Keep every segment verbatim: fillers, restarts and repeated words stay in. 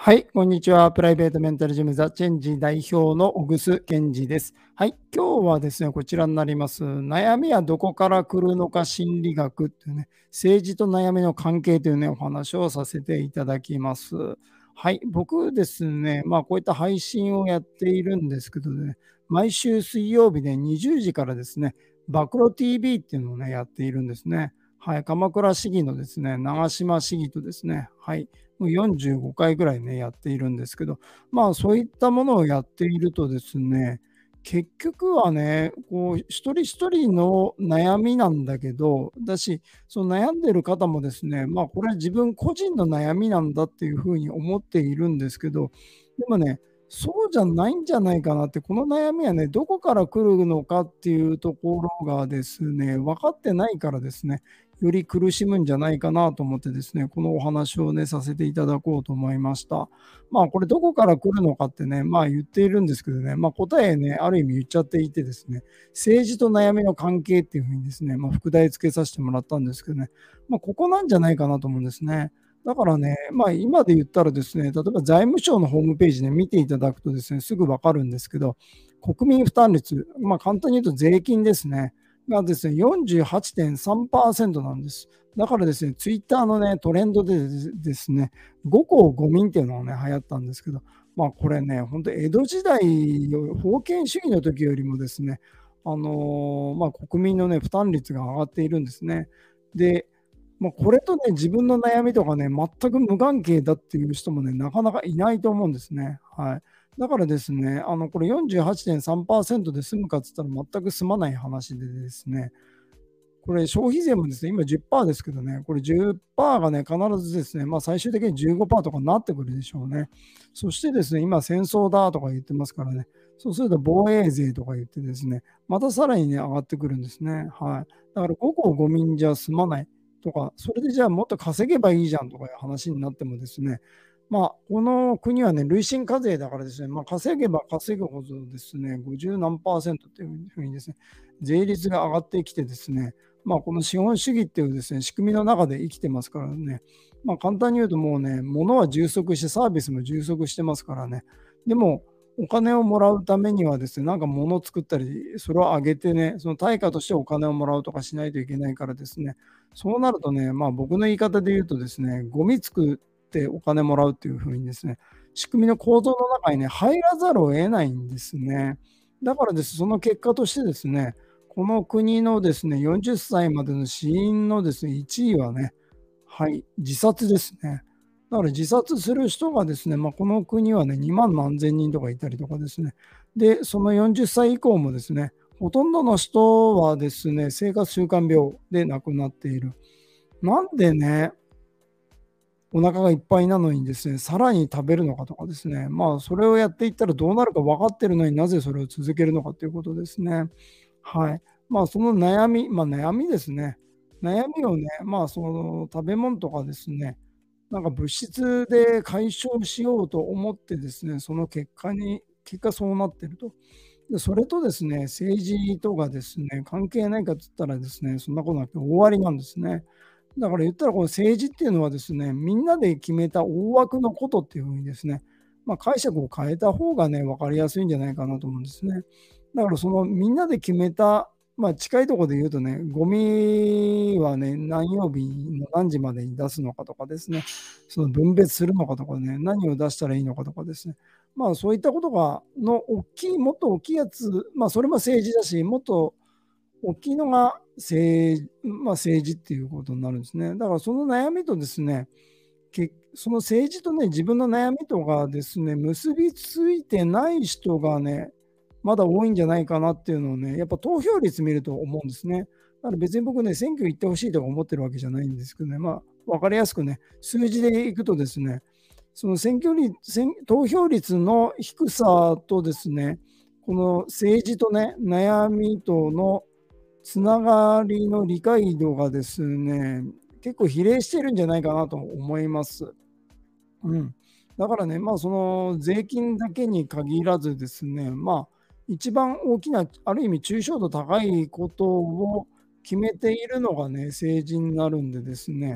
はい、こんにちは。プライベートメンタルジムザチェンジ代表の小楠健二です。はい、今日はですね、こちらになります。悩みはどこから来るのか心理学っていうね、政治と悩みの関係というね、お話をさせていただきます。はい、僕ですね、まあこういった配信をやっているんですけどね、毎週水曜日でにじゅうじからですね、暴露 ティーブイ っていうのをね、やっているんですね。はい、鎌倉市議のですね、長島市議とですね、はい、もうよんじゅうごかいぐらいね、やっているんですけど、まあそういったものをやっているとですね、結局はね、こう一人一人の悩みなんだけど、だし、その悩んでる方もですね、まあこれは自分個人の悩みなんだっていうふうに思っているんですけど、でもね、そうじゃないんじゃないかなって、この悩みはね、どこから来るのかっていうところがですね、分かってないからですね、より苦しむんじゃないかなと思ってですね、このお話をね、させていただこうと思いました。まあ、これどこから来るのかってね、まあ言っているんですけどね、まあ答えね、ある意味言っちゃっていてですね、政治と悩みの関係っていうふうにですね、まあ副題付けさせてもらったんですけどね、まあここなんじゃないかなと思うんですね。だからね、まあ今で言ったらですね、例えば財務省のホームページで見ていただくとですね、すぐわかるんですけど、国民負担率、まあ簡単に言うと税金ですね。がですね、よんじゅうはちてんさんパーセント なんです。だからですね、ツイッターのね、トレンドでですね、五公五民っていうのがね、流行ったんですけど、まあこれね、本当江戸時代よ、封建主義の時よりもですね、あのーまあ国民のね、負担率が上がっているんですね。で、まあ、これとね、自分の悩みとかね、全く無関係だっていう人もね、なかなかいないと思うんですね。はい。だからですね、あの、これよんじゅうはちてんさんパーセントで済むかって言ったら全く済まない話でですね、これ消費税もですね、今じゅっパーセントですけどね、これじゅっパーセントがね、必ずですね、まあ最終的にじゅうごパーセントとかになってくるでしょうね。そしてですね、今戦争だとか言ってますからね、そうすると防衛税とか言ってですね、またさらにね、上がってくるんですね。はい。だから五公五民じゃ済まない。とか、それでじゃあもっと稼げばいいじゃんとかいう話になってもですね、まあ、この国はね、累進課税だからですね、まあ、稼げば稼ぐほどですね、ごじゅう何パーセントっていうふうにですね、税率が上がってきてですね、まあ、この資本主義っていうですね、仕組みの中で生きてますからね、まあ、簡単に言うともうね、物は充足して、サービスも充足してますからね、でも、お金をもらうためにはですね、なんか物を作ったり、それを上げてね、その対価としてお金をもらうとかしないといけないからですね、そうなるとね、まあ僕の言い方で言うとですね、ゴミ作ってお金もらうっていうふうにですね、仕組みの構造の中にね、入らざるを得ないんですね。だからです、その結果としてですね、この国のですね、よんじゅっさいまでの死因のですね、いちいはね、はい、自殺ですね。だから自殺する人がですね、まあ、この国はね、にまん何千人とかいたりとかですね。で、そのよんじゅっさい以降もですね、ほとんどの人はですね、生活習慣病で亡くなっている。なんでね、お腹がいっぱいなのにですね、さらに食べるのかとかですね、まあ、それをやっていったらどうなるか分かってるのになぜそれを続けるのかということですね。はい。まあ、その悩み、まあ、悩みですね。悩みをね、まあ、その食べ物とかですね、なんか物質で解消しようと思ってですね、その結果に、結果そうなってると。で、それとですね、政治とかですね、関係ないかって言ったらですね、そんなことなくて終わりなんですね。だから言ったらこの政治っていうのはですね、みんなで決めた大枠のことっていうふうにですね、まあ、解釈を変えた方がね、分かりやすいんじゃないかなと思うんですね。だからそのみんなで決めた、まあ、近いところで言うとね、ゴミはね、何曜日の何時までに出すのかとかですね、その分別するのかとかね、何を出したらいいのかとかですね、まあそういったことが、の大きい、もっと大きいやつ、まあそれも政治だし、もっと大きいのが政,、まあ、政治っていうことになるんですね。だからその悩みとですね、その政治とね、自分の悩みとかですね、結びついてない人がね、まだ多いんじゃないかなっていうのをね、やっぱ投票率見ると思うんですね。だから別に僕ね、選挙行ってほしいとか思ってるわけじゃないんですけどね、まあ、分かりやすくね、数字でいくとですね、その選挙率、選投票率の低さとですね、この政治とね、悩みとのつながりの理解度がですね、結構比例してるんじゃないかなと思います。うん。だからね、まあ、その税金だけに限らずですね、まあ、一番大きな、ある意味抽象度高いことを決めているのがね、政治になるんでですね、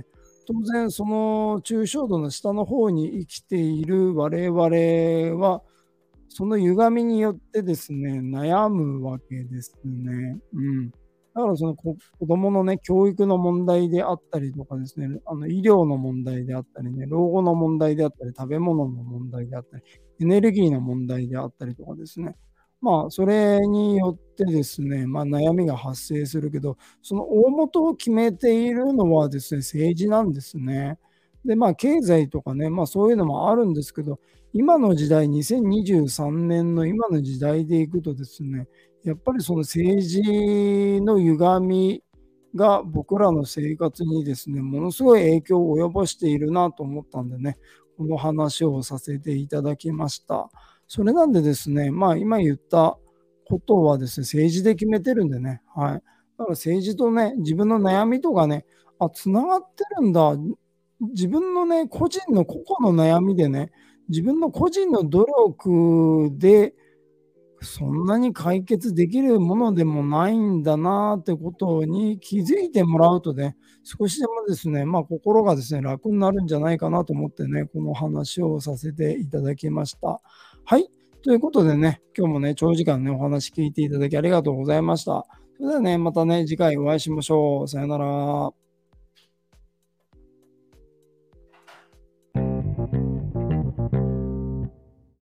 当然その抽象度の下の方に生きている我々は、その歪みによってですね、悩むわけですね。うん。だからそのこ子供のね、教育の問題であったりとかですね、あの医療の問題であったりね、老後の問題であったり、食べ物の問題であったり、エネルギーの問題であったりとかですね。まあ、それによってですね、まあ、悩みが発生するけど、その大元を決めているのはですね、政治なんですね。で、まあ、経済とかね、まあ、そういうのもあるんですけど、今の時代、にせんにじゅうさんねんの今の時代でいくとですね、やっぱりその政治の歪みが僕らの生活にですね、ものすごい影響を及ぼしているなと思ったんでね、この話をさせていただきました。それなんでですね、まあ今言ったことはですね、政治で決めてるんでね、はい。だから政治とね、自分の悩みとかね、あ、つながってるんだ。自分のね、個人の個々の悩みでね、自分の個人の努力でそんなに解決できるものでもないんだなってことに気づいてもらうとね、少しでもですね、まあ、心がですね、楽になるんじゃないかなと思ってね、この話をさせていただきました。はい。ということでね、今日もね、長時間ね、お話聞いていただきありがとうございました。それではね、またね、次回お会いしましょう。さよなら。